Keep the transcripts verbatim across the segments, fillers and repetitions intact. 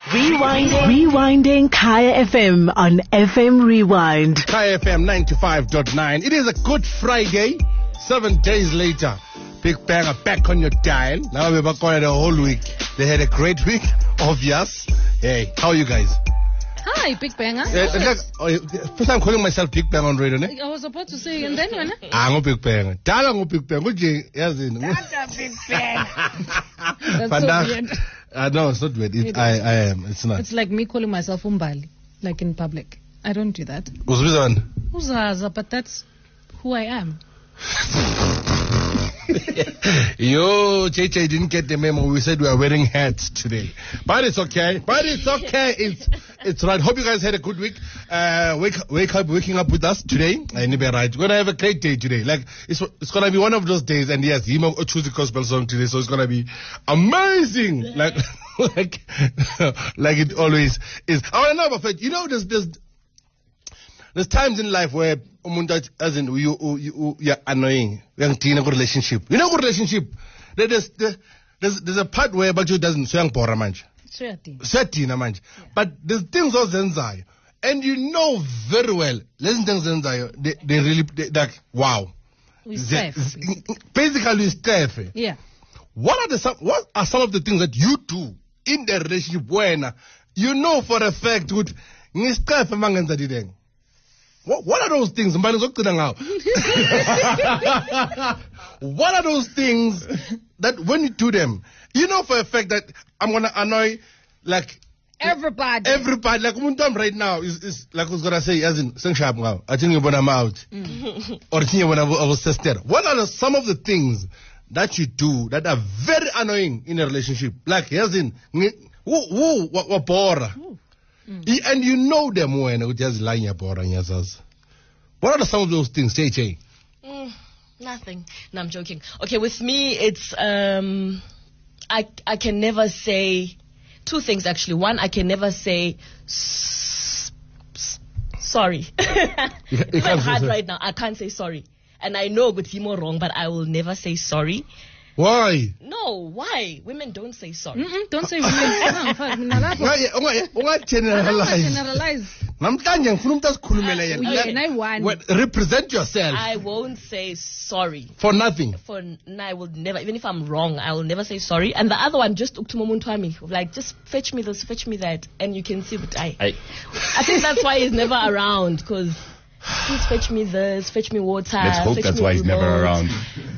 Rewinding. Rewinding Kaya F M on F M Rewind. Kaya F M ninety-five point nine. It is a good Friday. Seven days later. Big Banger back on your dial. Now we're back on it the whole week. They had a great week. Obvious. Hey, how are you guys? Hi, Big Banger. Uh, like, uh, first time calling myself Big Banger on radio, ne? I was about to say, and then when? Ah, I'm Big Banger. Dala I'm Big Banger. Good Jay. Yes, in. That's a Big Banger. That's Fanda, so weird. Uh, no, it's not weird. It, It I, I am. It's not. It's like me calling myself Umbali, like in public. I don't do that. Uzbizan. Uzaza, but that's who I am. Yo, J J didn't get the memo. We said we are wearing hats today, but it's okay. But it's okay. It's it's right. Hope you guys had a good week. Uh, wake wake up, waking up with us today. And be right. We're gonna have a great day today. Like it's it's gonna be one of those days. And yes, Himo choose the gospel song today, so it's gonna be amazing. Like like like it always is. I wanna know about you know there's there's there's times in life where umuntu as in you you you're annoying. You're in a relationship. You know, relationship. There's there's there's a part where but you doesn't so bora manje. Setina manje. But there's things ozenzayo, and you know very well. Listen things ozenzayo. They they really they, like wow. They, basically, it's Yeah. What are the some what are some of the things that you do in the relationship when you know for a fact would ngisqefe mangenza dideng? What, what are those things? What are those things that when you do them, you know for a fact that I'm gonna annoy like everybody. Everybody, like Muntam right now is, is like I was gonna say, as in Sengshab now. I think you're gonna out or think you're gonna was tested. What are the, some of the things that you do that are very annoying in a relationship? Like as in who who what bora. Mm. And you know them when you just lying about on yourselves. What are some of those things, J J? Mm, nothing. No, I'm joking. Okay, with me, it's um, I I can never say two things actually. One, I can never say s- s- sorry. you, you it's quite hard say right now. I can't say sorry, and I know good more wrong, but I will never say sorry. Why? No, why? Women don't say sorry. Mm-mm, don't say women. Why generalize? Generalize. Represent yourself. I won't say sorry. For nothing. For no, I will never, even if I'm wrong, I will never say sorry. And the other one, just like, just fetch me this, fetch me that, and you can see that I. I, I think that's why he's never around, because. Please fetch me this, fetch me water. Let's hope that's why he's never around.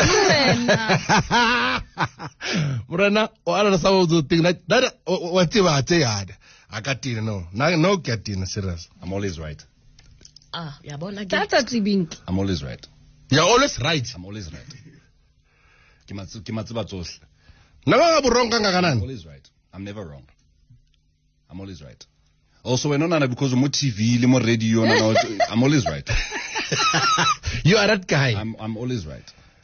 Murana, what are some of the things that, that what you are saying? I got you, no. No, no, get in, serious. I'm always right. Ah, yeah, but that's actually being. I'm always right. You're always right. I'm always right. Kimatsuba No, I'm I'm always right. I'm never wrong. I'm always right. Also, we're not because of T V, more radio. I'm always right. You are that guy. I'm I'm always right.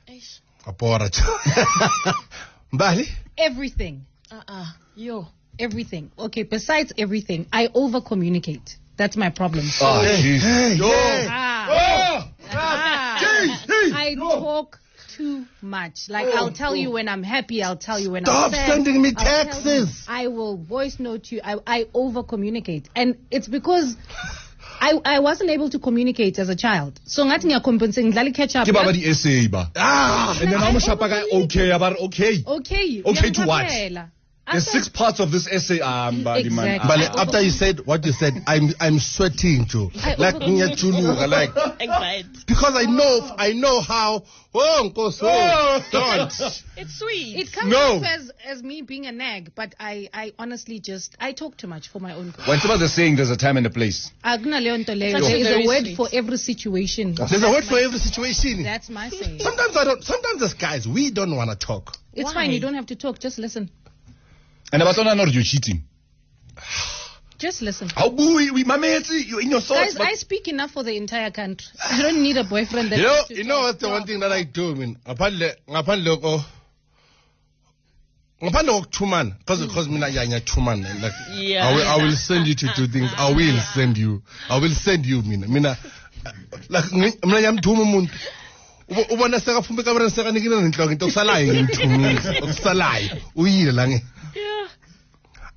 Bali? Everything. Uh-uh. Yo. Everything. Okay, besides everything, I over-communicate. That's my problem. Oh, jeez. Hey, Yo. Hey. Ah. Oh. Ah. Jeez. Hey. I talk too much. Like, oh, I'll tell oh. you when I'm happy. I'll tell you when Stop I'm sad. sending me I'll texts. I will voice note you. I, I over-communicate. And it's because I I wasn't able to communicate as a child. So, ngathi ngiyacompensate, ngidlala catch up. Baba the essay ba. Ah. And then I'm a okay, about okay. Okay. Okay to what? Ngiyakuphathela. There's six parts of this essay. Um, Exactly. man. But after you said what you said, I'm I'm sweating too. I Like over- like Anxiety. because I know I know how. Oh, oh don't. It's sweet. It comes No. off as, as me being a nag, but I, I honestly just, I talk too much for my own good. When somebody's saying there's a time and a place. Agna leon to leyo. actually There is very a word sweet. for every situation. There's a word for every situation. That's my saying. Sometimes I don't. Sometimes as guys we don't want to talk. It's Why? fine, you don't have to talk, just listen. And about one or you cheating. Just listen. How we we mameti you in your thoughts. Guys, I speak enough for the entire country. You don't need a boyfriend that You know, has to you know talk. what's the one thing that I do? I mean, ngaphandle ngaphandle ko ngaphandle kokuchumana, because because mina yanya chumana. Like, Yeah. I will I will send you to do things. I will send you. I will send you mina. Mina like mina yamthuma umuntu. Ubona sekafumbe kamereni sekanikile nenhloko into okusalayo ngimthumile. Okusalayo uyile la nge. Yeah.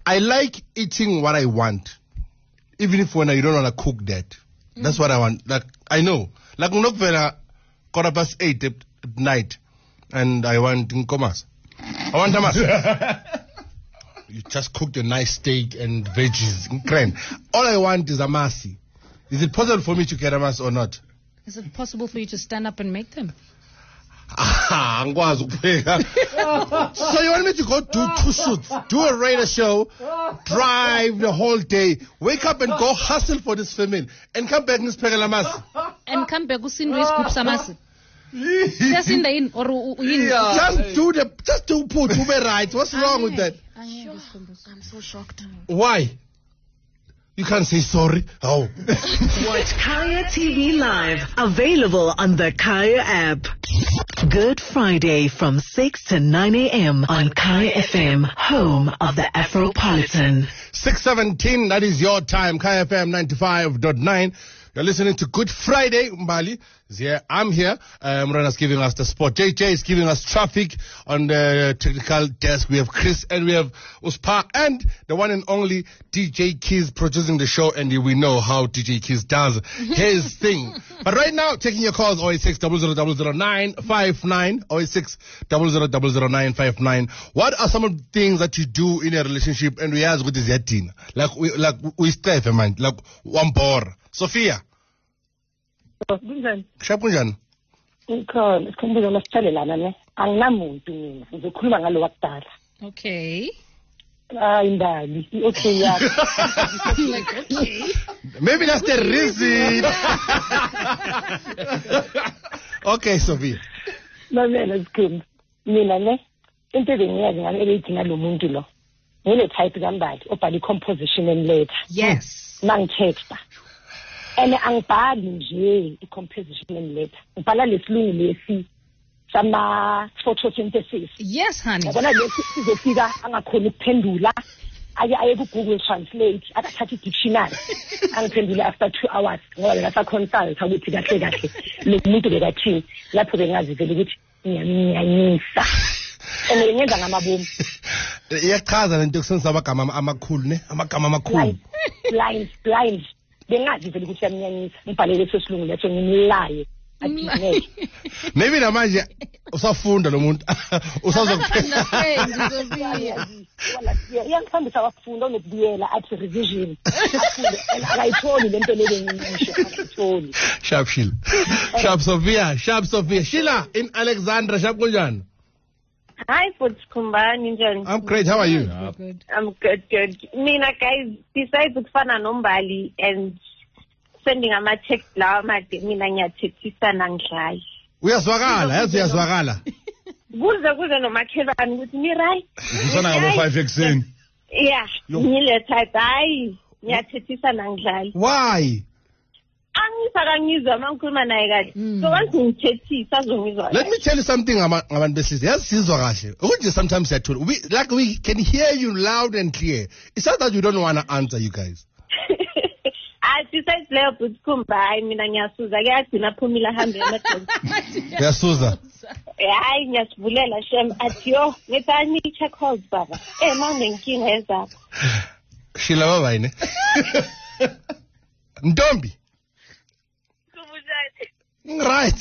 I like eating what I want, even if when I don't want to cook that. Mm. That's what I want. Like, I know. Like, I'm not very quarter past eight at night, and I want nkomas. I want tamas. You just cooked a nice steak and veggies. All I want is amasi. Is it possible for me to get amasi or not? Is it possible for you to stand up and make them? So you want me to go do two shoots, do a radio show, drive the whole day, wake up and go hustle for this family, and come back and speak amasi? And come back usindwe isigubhu samasi. Just in the in or in. Just do the, just do put, do be right. What's wrong with that? I'm so shocked. Why? You can't say sorry. Oh. Watch Kaya T V Live, available on the Kaya app. Good Friday from six to nine a.m. on Kaya F M, home of the Afropolitan. six seventeen, that is your time. Kaya F M ninety-five point nine. You're listening to Good Friday. Mbali is here. I'm here. Um, Mrana's giving us the sport. J J is giving us traffic on the technical desk. We have Chris and we have Uspa and the one and only D J Keys producing the show. And we know how D J Keys does his thing. But right now, taking your calls, oh eight six, zero zero zero zero nine five nine, oh eight six, zero zero zero zero nine five nine. What are some of the things that you do in a relationship? And we ask what is your team? Like, we, like, we stay, man. Like, one bor. Sophia. Kunjani? Shap kunjani? Ikhona sikhumbuzo lasithelelana ne. Anginamuntu mina. Ngizokhuluma ngalo wakudala. Okay. Hayi ndali. Okay yakho. Like okay. Maybe that's the reason. Okay, Sophia. Mamela sikhumbu. Mina ne into bengiyazi ngale elithi ngalomuntu lo. Ngile type kambali obhala composition and letter. Yes. Mangitexta. And angibhali nje i-composition and letter. Ngibhala lesilungu lesi sama photosynthesis. Yes, honey. Yabona lesi sizofika angakhona ukuphendula. Ake aye ku Google Translate akathatha i-dictionary. Angiphendule after two hours. Ngoba ngasa consult ukuthi kahle kahle lo muntu bekathini. Lapho bengazivela ukuthi ngiyanyanyisa. And ngenza ngamabomu. Iyachaza lento kusenza amagama amakhulu ne? Amagama amakhulu. Blind, blind. Bengazi vele ukuthi yamnyanyisa ngibhalele sesilungu letho ngimlaye adineke. Maybe namanje usafunda lo muntu usazokuphela. Wala iyangikhambisa abafunda onokubuyela athi revision. Afunde and akayitholi lento lele ngisho akayitholi. Sharp Sheila. Sharp Sophia, Sharp Sophia. Sheila in Alexandra, sharp kunjani? Hi, Khumbani njani? I'm great. How are you? Yeah. Good. I'm good, good. Mina guys, besides ukufana nombali and sending ama text lawa made mina ngiyathethisa ngidlala. Uyazwakala, yazi uyazwakala. Kuze kuze nomakhelwane ukuthi ni right. Kusana ngabo five ekseni. Yeah, ngile type hayi ngiyathethisa ngidlala. Why? Angifaka ngizwa mangikhuluma naye kahle. So once ngithethisa azongizwa. Let me tell you something ngabantu besilisa. Yasizwa kahle. Ukuthi sometimes yathula. We like we can hear you loud and clear. It's not that you don't want to answer you guys. I besides leyo but Khumbani mina ngiyasuza kuyagcina phumila hambe emadolo. Yasuza. Hayi ngiyasivulela shem athi yo ngithani check calls baba. Eh manje nginkinga ezapho. Sheila baba yini? Ntombi. Right.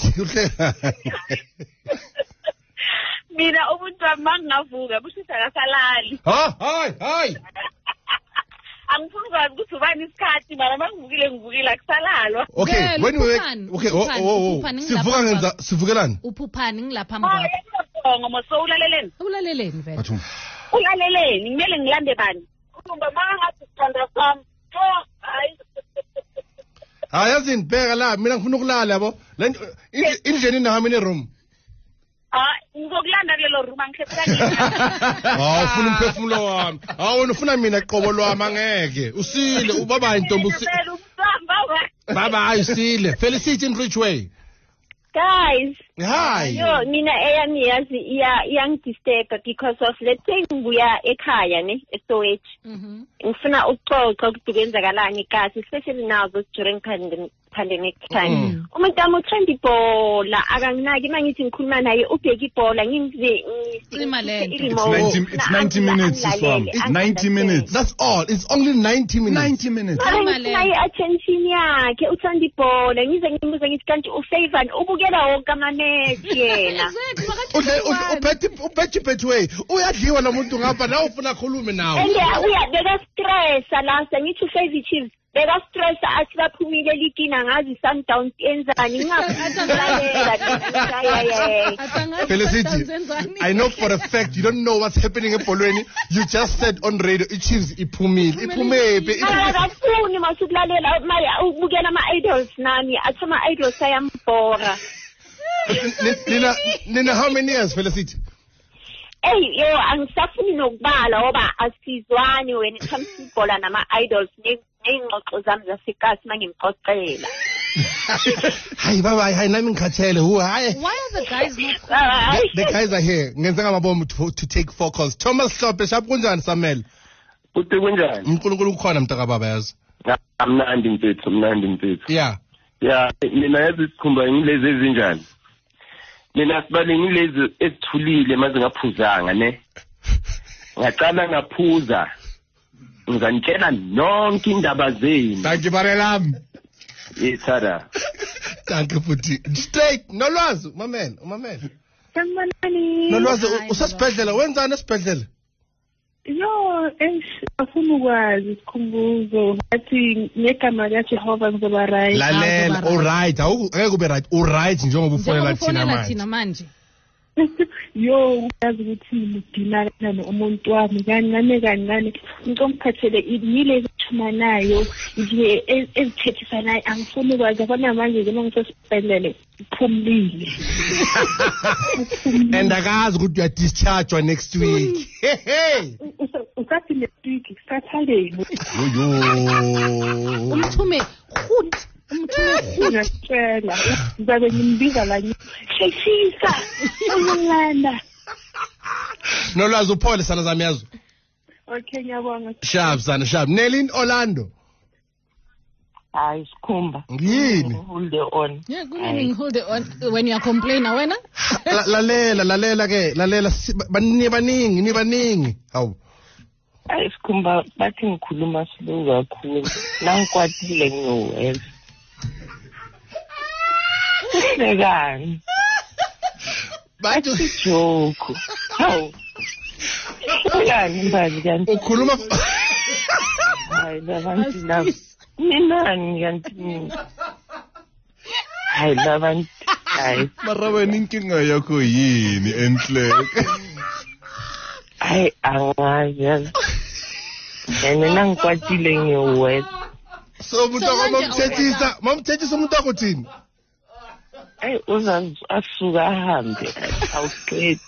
Mina umuntu amangavuka busisa akasalali. Ha, hayi, hayi. Angifuni ukwazi ukuthi ubani isikhathi mara mangivukile ngivukile akusalalwa. Okay, when we okay, oh oh oh. Sivuka ngenza sivukelani? Uphuphani ngilapha mkwakho. Ngoba so ulaleleni. Ulaleleni vele. Bathuma. Ulaleleni ngimele ngilande bani? Ngoba mangathi sithanda sami. Oh, hayi. Ayazi nibheka la mina ngifuna ukulala yabo. Indleni nami ne room. Ah, ngizokulanda kulelo room angikhethelani. Ah, ufuna umphefumulo wami. Ah, wena ufuna mina qobo lwami angeke. Usile ubaba intombi usile. Baba ayisile. Felicity in Ridgeway. Guys. Hi. Yo, mina eyami yazi iya iyangidisturb because of let's say ngibuya ekhaya ne eSoweto. Mhm. Ngifuna ukuxoxa ukuthi kwenzakalani kasi especially now this during pandemic phande next time umuntu ami uthanda ibhola akanginaki mangithi ngikhuluma naye ubheka ibhola ngimze Cima lento. It's ninety minutes, Iswam. It's ninety minutes. That's all. It's only ninety minutes. ninety minutes. nayi attention yakhe uthanda ibhola ngize ngimbuze ngithi kanti ufavor ubukela wonke ama-match yena uphethe uphethe betway uyadliwa lo muntu ngapha nawe ufuna khulume nawe and uya beka stress la sengithi ufavor chiefs beka stress athi baphumile likina ngazi Sundowns enzani ngingakulalela Felicity, I know for a fact you don't know what's happening ebholweni. You just said on radio it Chiefs iphumile iphumephi akafuni masukulalela maya ubukela ama-idols nami athi ama-idols ayambora Nina Nina how many years Felicity? Hey yo angisafuni nokubala ngoba asizwani when it comes to ibhola nama-idols ney'ngxoxo zami zasekasi mangimxoxela Hi bye bye hi nami ngikhathele who hi Why are the guys not the, the guys are here ngenze ngamabomu to, to take four calls Thomas Hlophe shap kunjani Samuel Uthi kunjani uNkulunkulu ukhona mntaka baba yazi Amnandi mfethu mnandi mfethu Yeah Yeah mina yazi isikhumba ngilezi ezinjani Mina sibale ngilezi esithulile maze ngaphuzanga ne Ngaqala ngaphuza ngizanitshela nonke indaba zenu Thank you barelam Yethada Thank you futhi straight nolwazi mamela mamela Sanibonani Nolwazi usasibhedlela wenzani esibhedlela Yo eish afuna ukwazi isikhumbuzo athi ngegama kaJehova ngizoba right Lalela all right awungeke ube right all right njengoba ufonela thina manje thina manje Yo uyazi ukuthi ngidila kana umuntu wami kancane kancane ngicomkhathele ngilezi thuma nayo nje ezithethisa naye angifuni ukwazi abona manje nje mangisesibhedlele iphumlile And akazi ukuthi uya discharge next week hey usathi next week Saturday yo umthume goed umthume ngiyacela ngizabe ngimbiza la sheshisa uyangilanda Nolwazi uphole sana zami yazo Okay ngiyabonga Sharp sana sharp Nelin Orlando Hayi sikhumba Yini hold on Yeah good hold on when you are complaining wena Lalela lalela ke lalela baningi baningi ni baningi hawu Hayi sikhumba bathi ngikhuluma slow kakhulu nangikwatile ngiwela Negani Bathi joke hawu Negani mbazi kanti ukhuluma Hayi labantu labo Minani kanti Hayi labantu hayi Marawe ninkinga yakho yini enhleke Hayi angazi Ene nangikwatile ngiwela So umuntu akamthethisa mamthethisa umuntu akuthini Hey uzanzu asuka ahambe awuqedi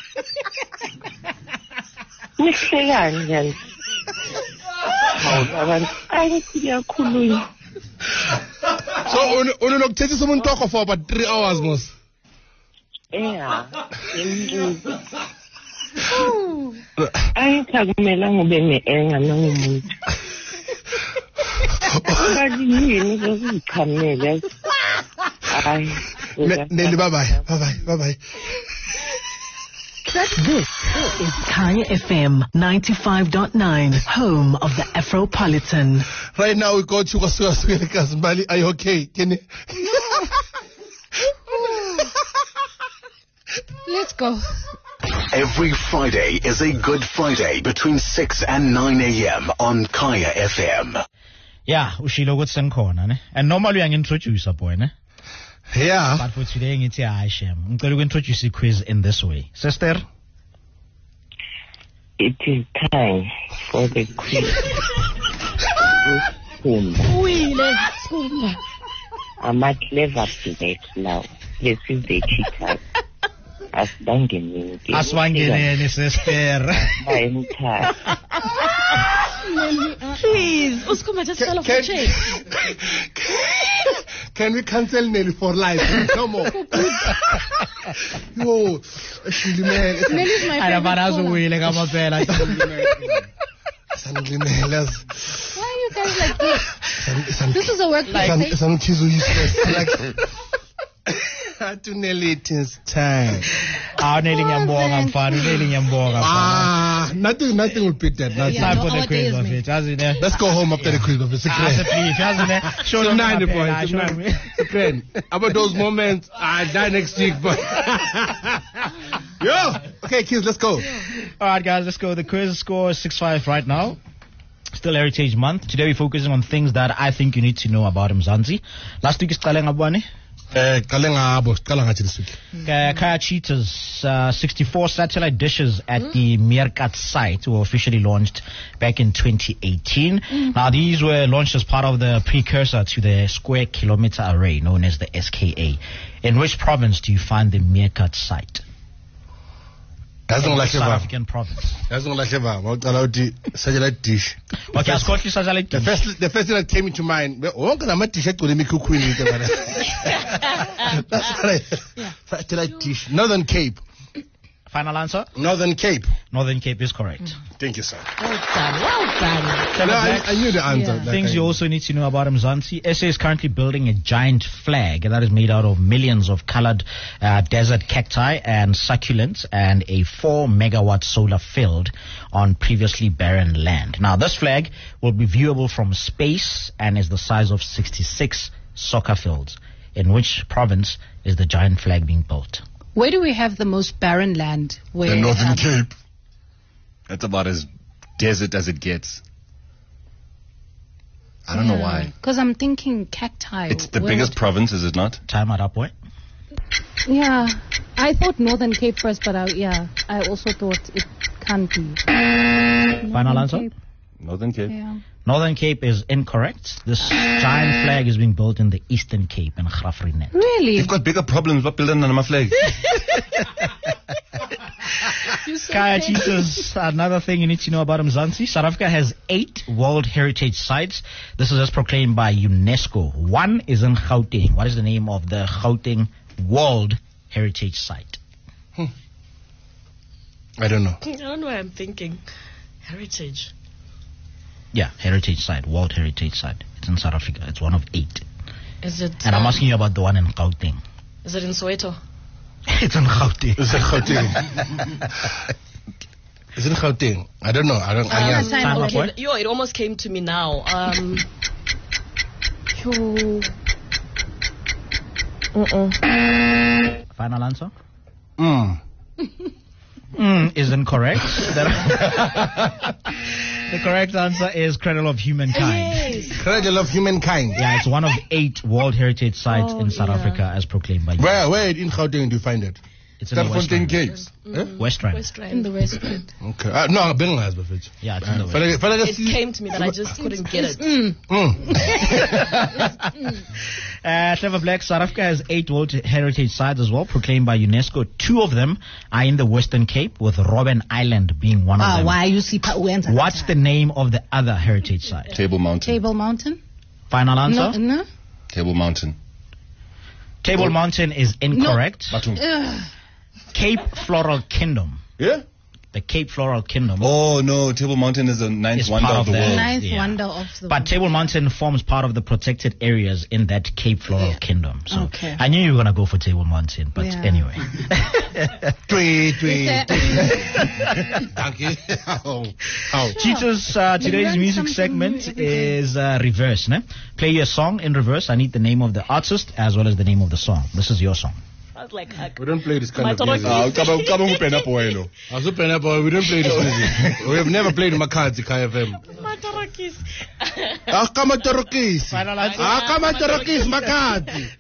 Nihlekani kanti Hawu abantu ayithi yakhulunywa So unokuthethisa umuntu wakho for about three hours mos Yeah imbuzo Ayithi kumele ngibe ne-enga nangumuntu Badini ngizichamela Hayi Nelly bye bye bye bye bye bye This is Kaya F M ninety-five point nine, home of the Afropolitan. Right now we go to Kwasuka Kazimbali. Are you okay? Can you? Let's go. Every Friday is a Good Friday between six and nine a.m. on Kaya F M. Yeah, ushilo ukuthi sengikhona ne. And normally uyangintroduce boy ne. Yeah. But for today ngithi hayi shem. Ngicela ukintroduce i-quiz in this way. Sister? It is time for the quiz. Uyile skumba. Ama clever players now. This is the cheaters. Asibangene. Asibangene sister. Hayi mthatha. Please, Uskuma just fell off the chair. Can we cancel Nelly for life? No more. Yo, actually, man. Nelly's my favorite caller. Why are you guys like this? This is a workplace. eh? Some kids who useless. Like, to Nelly, it is time. Ah, Nelly Nyambonga, mfana, Nelly Nyambonga. Ah, nothing, nothing will beat that. Nothing. Time no, for the our quiz days, buffet, hasn't it? Let's go home after the quiz buffet. It's a Ah, grand. please, hasn't it? Show So them ninety up, eh, points. ah, It's show a them. grand. It's a grand. About those moments, I die next week, but. Yo! Okay, kids, let's go. All right, guys, let's go. The quiz score is six five right now. Still Heritage Month. Today we're focusing on things that I think you need to know about Mzansi. Last week is Kalenga Bwane. Eh, Kalenga Abo, Kalenga this week. Uh, Kaya Cheetahs, uh, sixty-four satellite dishes at the Meerkat site were officially launched back in twenty eighteen. Now, these were launched as part of the precursor to the Square Kilometer Array, known as the S K A. In which province do you find the Meerkat site? Doesn't like South Eva. African province. Doesn't like Eva. What allowed the satellite dish? Okay, I'll Scotland satellite The dish. first, the first thing that came into mind, oh, I'm going to t-shirt to me cook with That's right. Satellite dish. Northern Cape. Final answer? Northern Cape. Northern Cape is correct. Thank you, sir. Well done, well done. No, I, I knew the answer. Yeah. That Things I- you also need to know about Mzansi. S A is currently building a giant flag that is made out of millions of colored uh, desert cacti and succulents and a four megawatt solar field on previously barren land. Now, this flag will be viewable from space and is the size of sixty-six soccer fields. In which province is the giant flag being built? Where do we have the most barren land? Where, The Northern um, Cape. That's about as desert as it gets. I don't know why. Because I'm thinking cacti. It's the Where biggest would- province, is it not? Time out, up, boy. Yeah. I thought Northern Cape first, but I, yeah, I also thought it can't be. Final Northern answer? Cape, Northern Cape. yeah. Northern Cape is incorrect. This giant flag is being built in the Eastern Cape in Grafrinet. Really? You've got bigger problems with building than my flag. Kaya Cheetahs, another thing you need to know about Mzansi. South Africa has eight World Heritage Sites. This is as proclaimed by UNESCO. One is in Gauteng. What is the name of the Gauteng World Heritage Site? I don't know. I don't know what I'm thinking. Heritage. Yeah, Heritage Site, World Heritage Site. It's in South Africa. It's one of eight. Is it? And I'm um, asking you about the one in Gauteng. Is it in Soweto? It's in Gauteng. Is it Gauteng? Is it Gauteng? I don't know. I don't. I Uh, guess. time Time out. up, boy. Yo, it almost came to me now. Um. yo. Uh-uh. Final answer? Mm. Mm, is incorrect. The correct answer is Cradle of Humankind. Yes. Cradle of humankind. Yeah, it's one of eight World Heritage Sites Oh, in South yeah. Africa as proclaimed by Where, where in Gauteng do you find it? It's in the West Fontaine Rand. Caves. West Rand. West Rand. In the West End. Okay. Uh, no, Bengal has buffet. Yeah, it's in the West. Fala- fala- It came to me that I just couldn't get it. Mm. Mm. Uh, Clever Black, South Africa has eight World Heritage Sites as well, proclaimed by UNESCO. Two of them are in the Western Cape, with Robben Island being one of Ah, them. why you see pa uenza What's the name of the other heritage site? Table Mountain. Table Mountain? Final answer? No, no. Table Mountain. Table Mountain is incorrect. Batum. Ugh. Cape Floral Kingdom. Yeah? The Cape Floral Kingdom. Oh, no. Table Mountain is the ninth It's wonder part of of the the- world. Ninth Yeah. wonder of the But world. Table Mountain forms part of the protected areas in that Cape Floral Kingdom. So Okay. I knew you were going to go for Table Mountain, but Yeah. anyway. Tweet, tweet, It's a- tweet. Thank you. Oh, oh. Cheetahs, uh, today's learn music something segment new every day. is uh, reverse. Ne? Play your song in reverse. I need the name of the artist as well as the name of the song. This is your song. I was like, I, We don't play this kind My of music. Toroki. Ah, come on, come on, open up, Oelo. I was open up, boy. We don't play this music. We have never played Makadzi K F M. Matarokis. Ah, come on, Torokis. Final answer. Ah, come on, Torokis, Makadzi.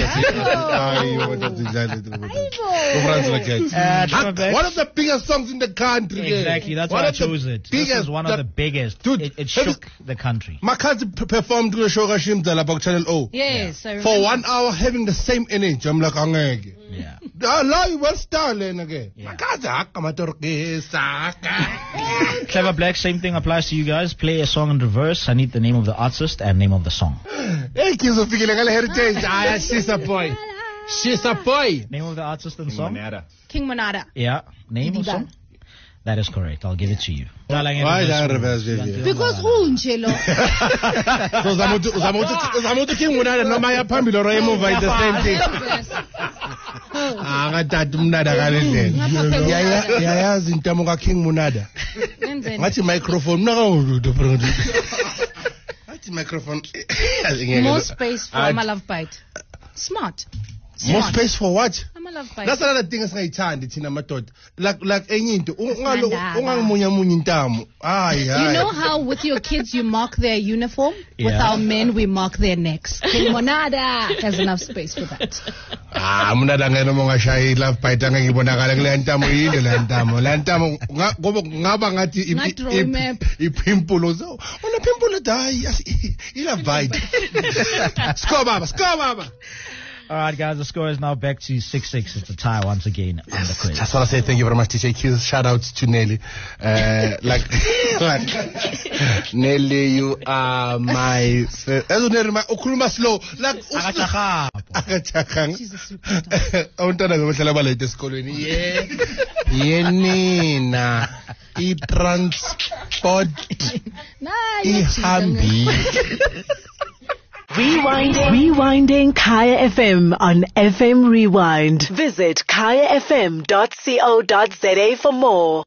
Uh, Trevor Black. One of the biggest songs in the country. yeah. Exactly, that's One why I of the chose it. This biggest- is one of the biggest. Dude, it it have you- shook the country. Makadzi p- performed to the show Rashim Dalabak Channel O. Yes, I remember. For one hour having the same energy. I'm like, angeke. Yeah. Allah, you will star then again. Yeah. Makadzi, ah, come on, Torokis. ah. Clever Black, same thing applies to you guys. Play a song in reverse. I need the name of the artist and name of the song. Hey, kids of Fikile Heritage. Ah, she's a boy. She's a boy. Name of the artist and song? King Monada. Yeah. Name of Didiba. song? That is correct. I'll give it to you. Why that reverse Vivi? Because unje lo. So zamuthi zamuthi zamuthi king munada noma yaphambili or emuva is the same thing. Ah ngatata umnada kalendlela. Yaya yayazi intamo ka king munada. Ngathi microphone mnaka ngathi microphone. More space for my love bite. Smart. More space for what? I'm a love bite. That's another thing esingayithandi thina madoda. Like like enye into ungangimunya munya intamo. Hayi hayi. You know how with your kids you mark their uniform? Yeah. With our men we mark their necks. King Monada has enough space for that. Ah, munada ngena mongashaya love bite angangibonakala kule ntamo yini le ntamo. Le ntamo ngoba ngaba ngathi ipimpulo zo. Ona pimpulo dai i love bite. Score baba, score baba. All right, guys, the score is now back to six six. It's a tie once again on the quiz. Just want to say thank you very much, D J Q. Shout out to Nelly. Uh, like, like Nelly, you are my... Ukhuluma slow. Like, She's a super awuntana ngohlala balete esikolweni. Yeah. Yenina. I-transport. Ihambi. Rewinding. Rewinding Kaya F M on F M Rewind. Visit kaya f m dot co dot za for more.